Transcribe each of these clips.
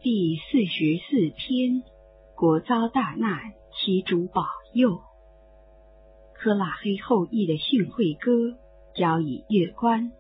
第44篇，国遭大难，其主保佑。科拉黑后裔的训诲歌，交以乐观。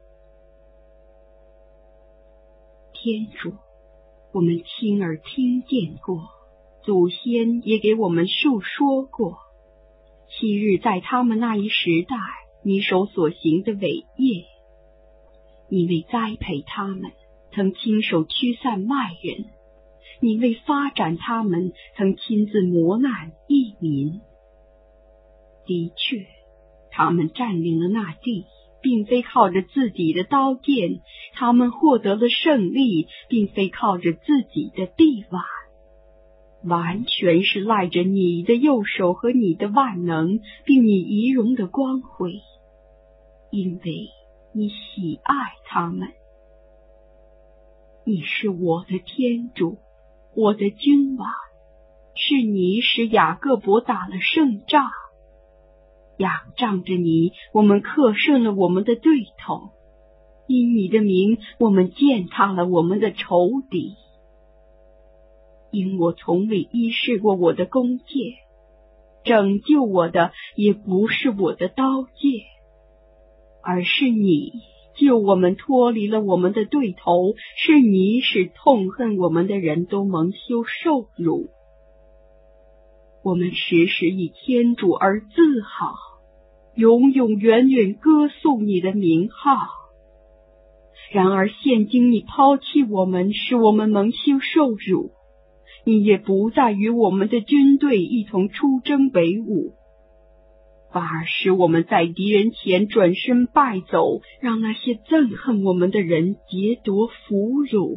天主，我们亲耳听见过，祖先也给我们述说过，昔日在他们那一时代，你手所行的伟业，你为栽培他们，曾亲手驱散外人，你为发展他们，曾亲自磨难异民。的确，他们占领了那地，并非靠着自己的刀剑，他们获得了胜利，并非靠着自己的臂腕，完全是赖着你的右手和你的万能，并你仪容的光辉，因为你喜爱他们。你是我的天主，我的君王，是你使雅各伯打了胜仗，仰仗着你，我们克胜了我们的对头，因你的名，我们践踏了我们的仇敌。因我从未依恃过我的弓箭，拯救我的也不是我的刀剑，而是你救我们脱离了我们的对头，是你使痛恨我们的人都蒙羞受辱。我们时时以天主而自豪，永永远远歌颂你的名号。然而现今你抛弃我们，使我们蒙羞受辱，你也不再与我们的军队一同出征为伍，反而使我们在敌人前转身败走，让那些憎恨我们的人劫夺俘虏。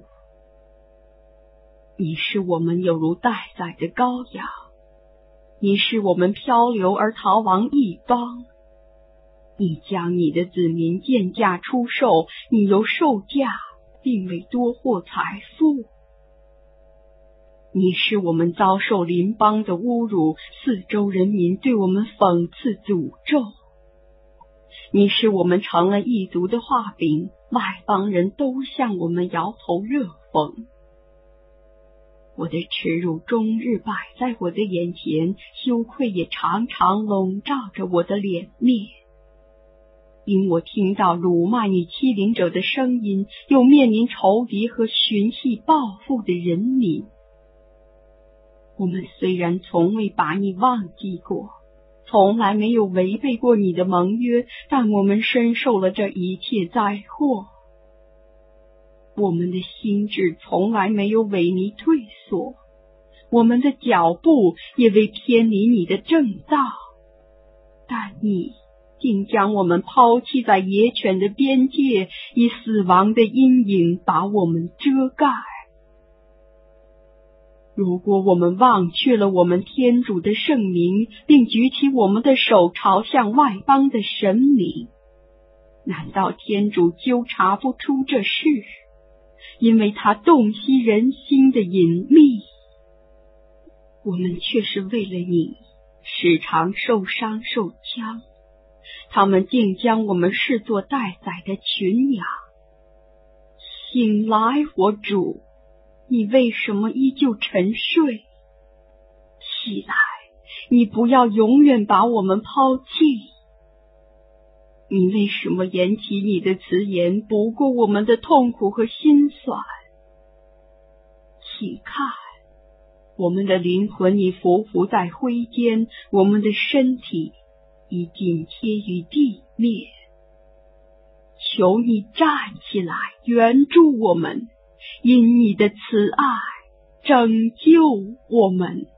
你使我们有如待宰的羔羊，你使我们漂流而逃亡异邦，你将你的子民贱价出售，你由售价并未多获财富。你使我们遭受邻邦的侮辱，四周人民对我们讽刺诅咒。你使我们成了异族的画饼，外邦人都向我们摇头热讽。我的耻辱终日摆在我的眼前，羞愧也常常笼罩着我的脸面。因我听到辱骂你欺凌者的声音，又面临仇敌和寻衅报复的人民。我们虽然从未把你忘记过，从来没有违背过你的盟约，但我们深受了这一切灾祸。我们的心智从来没有萎靡退缩，我们的脚步也未偏离你的正道，但你竟将我们抛弃在野犬的边界，以死亡的阴影把我们遮盖。如果我们忘却了我们天主的圣名，并举起我们的手朝向外邦的神明，难道天主纠察不出这事？因为他洞悉人心的隐秘。我们却是为了你，时常受伤受枪，他们竟将我们视作待宰的群羊。醒来，我主，你为什么依旧沉睡？起来，你不要永远把我们抛弃。你为什么言起你的辞言，不顾我们的痛苦和心酸？请看，我们的灵魂已匍匐在灰间，我们的身体已紧贴于地面。求你站起来，援助我们，因你的慈爱拯救我们。